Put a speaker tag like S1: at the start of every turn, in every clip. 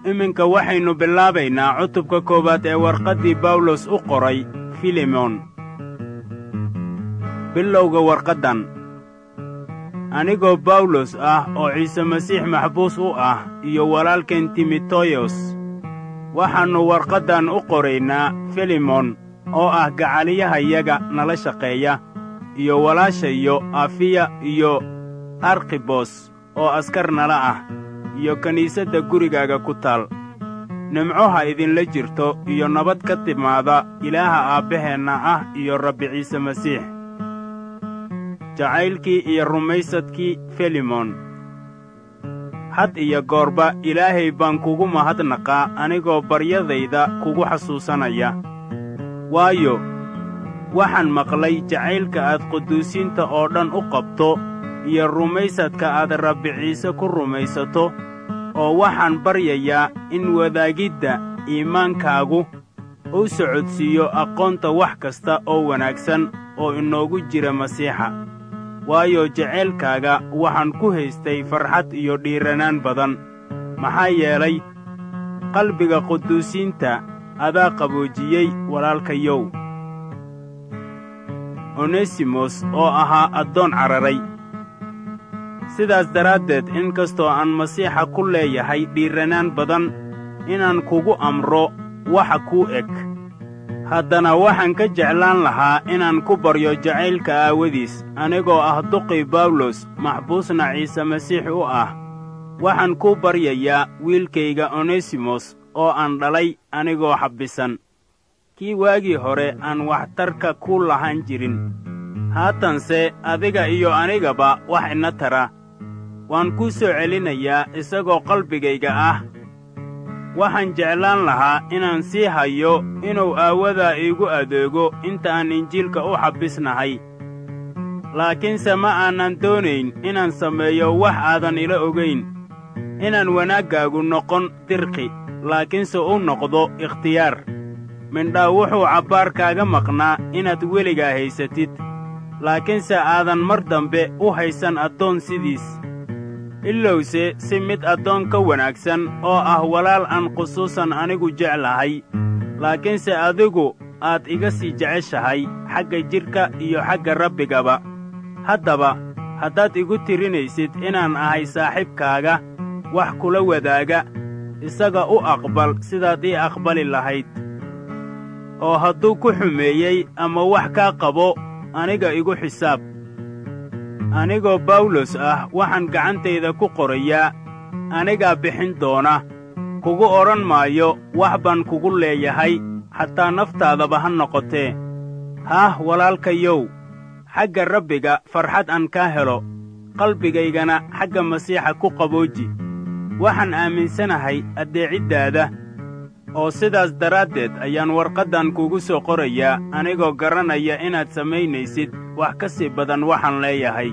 S1: iminka waxaynu bilaabaynaa cutubka 1 ee warqaddii bawlos u qoray filemon. bilowga warqaddan. anigoo bawlos ah oo ciise masiix maxbuus u ah iyo walaalkeen timoteyos, waxaannu warqaddan u qoraynaa filemon oo ah gacaliyahayaga nala shaqeeya, iyo walaashayo afiya iyo arkibos oo askar nala ah, iyo kiniisadda gurigaaga ku taal. nimco ha idinla jirto iyo nabad ka timaada Ilaaha Aabbaheenna ah iyo Rabbi Ciise Masiix. jacaylkii iyo rumaysadkii filemon. had iyo goorba Ilaahay baan kugu mahadnaqaa anigoo baryadayda kugu xasuusanaya, waayo waxaan maqlay jacaylka aad quduusiinta oo dhan u qabto iyo rumaysadka aad Rabbi Ciise ku rumaysato, oo waxaan baryayaa in wadaagidda iimaankaagu uu socodsiiyo aqoonta wax kasta oo wanaagsan oo inoogu jira Masiixa. waayo jacaylkaaga waxaan ku haystay farxad iyo dhiiranaan badan, maxaa yeelay qalbiga quduusiinta adaa qaboojiyey walaalkayow. onesimos oo ahaa addoon cararay. sidaas daraaddeed inkastoo aan Masiixa ku leeyahay dhiiranaan badan inaan kugu amro waxa kuu eg, haddana waxaan ka jeclaan lahaa inaan ku baryo jacaylka aawadiis, anigoo ah duqii bawlos maxbuusna Ciise Masiix u ah. waxaan kuu baryayaa wiilkayga onesimos oo aan dhalay anigoo xabbisan, kii waagii hore aan waxtarka ku lahaan jirin, haatanse adiga iyo anigaba wax ina tara. waan kuu soo celinayaa isagoo qalbigayga ah. waxaan jeclaan lahaa inaan sii hayo inuu aawadaa iigu adeego inta aan Injiilka u xabbisnahay, laakiinse ma aanan doonayn inaan sameeyo wax aadan ila ogayn, inaan wanaaggaagu noqon dirqi, laakiinse u noqdo ikhtiyaar. mindhaa wuxuu cabbaar kaaga maqnaa inaad weligaa haysatid, laakiinse aadan mar dambe u haysan addoon sidiis. ilowse si mid addoon ka wanaagsan oo ah walaal aan khusuusan anigu jeclahay, laakiinse adigu aad iga sii jeceshahay xagga jidhka iyo xagga Rabbigaba. haddaba haddaad igu tirinaysid inaan ahay saaxiibkaaga wax kula wadaaga, isaga u aqbal sidaad ii aqbali lahayd. oo hadduu ku xumeeyey ama wax kaa qabo, aniga igu xisaab. anigoo bawlos ah waxaan gacantayda ku qorayaa, anigaa bixin doona. kugu odhan maayo wax baan kugu leeyahay, xataa naftaadaba ha noqotee. haah walaalkayow, xagga Rabbiga farxad aan kaa helo, qalbigaygana xagga Masiixa ku qabooji. waxaan aaminsanahay addeeciddaada, oo sidaas daraaddeed ayaan warqaddan kugu soo qorayaa, anigoo garanaya inaad samaynaysid wax ka sii badan waxaan leeyahay.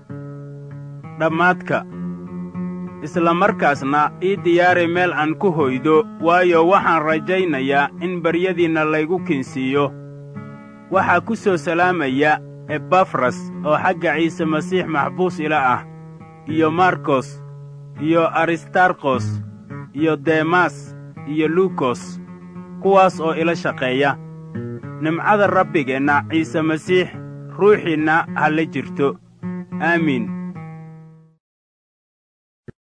S1: dhammaadka. isla markaasna ii diyaari meel aan ku hoydo, waayo waxaan rajaynayaa in baryadiinna laygu kinsiiyo. waxaa ku soo salaamaya ebafras oo xagga Ciise Masiix maxbuus ila ah, iyo markos, iyo aristarkos, iyo demas, iyo lukos, kuwaas oo ila shaqeeya. nimcada Rabbigeenna Ciise Masiix ruuxiinna ha la jirto. aamiin.